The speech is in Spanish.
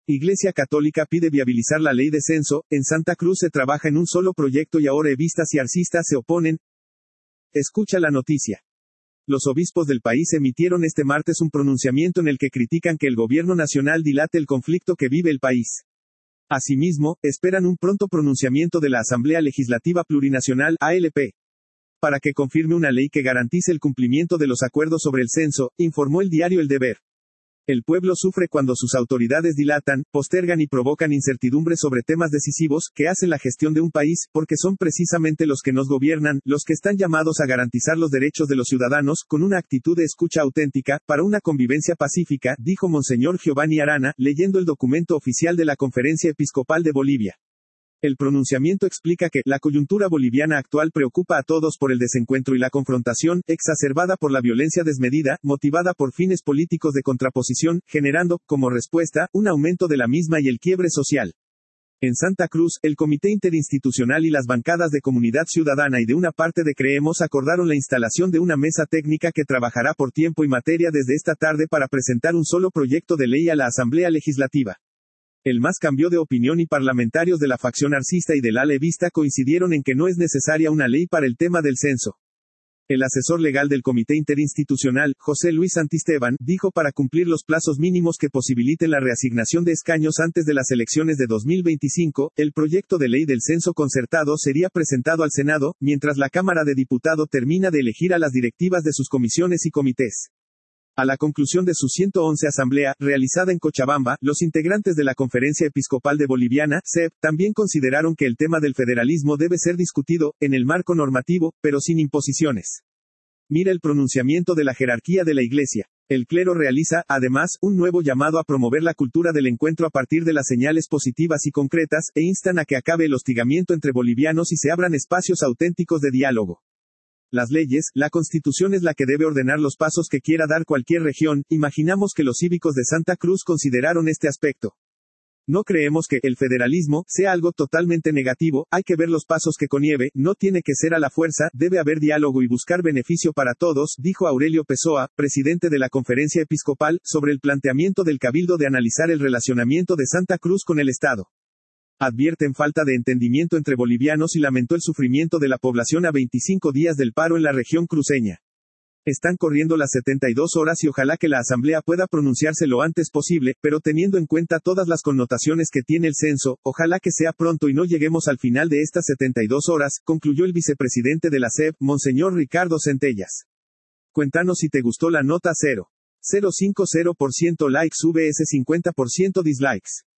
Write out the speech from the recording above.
Iglesia Católica pide viabilizar la ley de censo. En Santa Cruz se trabaja en un solo proyecto y ahora evistas y arcistas se oponen. Escucha la noticia. Los obispos del país emitieron este martes un pronunciamiento en el que critican que el gobierno nacional dilate el conflicto que vive el país. Asimismo, esperan un pronto pronunciamiento de la Asamblea Legislativa Plurinacional, ALP, para que confirme una ley que garantice el cumplimiento de los acuerdos sobre el censo, informó el diario El Deber. El pueblo sufre cuando sus autoridades dilatan, postergan y provocan incertidumbre sobre temas decisivos, que hacen la gestión de un país, porque son precisamente los que nos gobiernan, los que están llamados a garantizar los derechos de los ciudadanos, con una actitud de escucha auténtica, para una convivencia pacífica, dijo Monseñor Giovanni Arana, leyendo el documento oficial de la Conferencia Episcopal de Bolivia. El pronunciamiento explica que la coyuntura boliviana actual preocupa a todos por el desencuentro y la confrontación, exacerbada por la violencia desmedida, motivada por fines políticos de contraposición, generando, como respuesta, un aumento de la misma y el quiebre social. En Santa Cruz, el Comité Interinstitucional y las bancadas de Comunidad Ciudadana y de una parte de Creemos acordaron la instalación de una mesa técnica que trabajará por tiempo y materia desde esta tarde para presentar un solo proyecto de ley a la Asamblea Legislativa. El MAS cambió de opinión y parlamentarios de la facción arcista y del ala evista coincidieron en que no es necesaria una ley para el tema del censo. El asesor legal del Comité Interinstitucional, José Luis Santisteban, dijo para cumplir los plazos mínimos que posibiliten la reasignación de escaños antes de las elecciones de 2025, el proyecto de ley del censo concertado sería presentado al Senado, mientras la Cámara de Diputados termina de elegir a las directivas de sus comisiones y comités. A la conclusión de su 111 asamblea, realizada en Cochabamba, los integrantes de la Conferencia Episcopal de Boliviana, CEB, también consideraron que el tema del federalismo debe ser discutido, en el marco normativo, pero sin imposiciones. Mira el pronunciamiento de la jerarquía de la Iglesia. El clero realiza, además, un nuevo llamado a promover la cultura del encuentro a partir de las señales positivas y concretas, e instan a que acabe el hostigamiento entre bolivianos y se abran espacios auténticos de diálogo. Las leyes, la Constitución es la que debe ordenar los pasos que quiera dar cualquier región. Imaginamos que los cívicos de Santa Cruz consideraron este aspecto. No creemos que el federalismo sea algo totalmente negativo, hay que ver los pasos que conlleve, no tiene que ser a la fuerza, debe haber diálogo y buscar beneficio para todos, dijo Aurelio Pessoa, presidente de la Conferencia Episcopal, sobre el planteamiento del Cabildo de analizar el relacionamiento de Santa Cruz con el Estado. Advierten falta de entendimiento entre bolivianos y lamentó el sufrimiento de la población a 25 días del paro en la región cruceña. Están corriendo las 72 horas y ojalá que la Asamblea pueda pronunciarse lo antes posible, pero teniendo en cuenta todas las connotaciones que tiene el censo, ojalá que sea pronto y no lleguemos al final de estas 72 horas, concluyó el vicepresidente de la CEB, Monseñor Ricardo Centellas. Cuéntanos si te gustó la nota 0,50% likes vs 50% dislikes.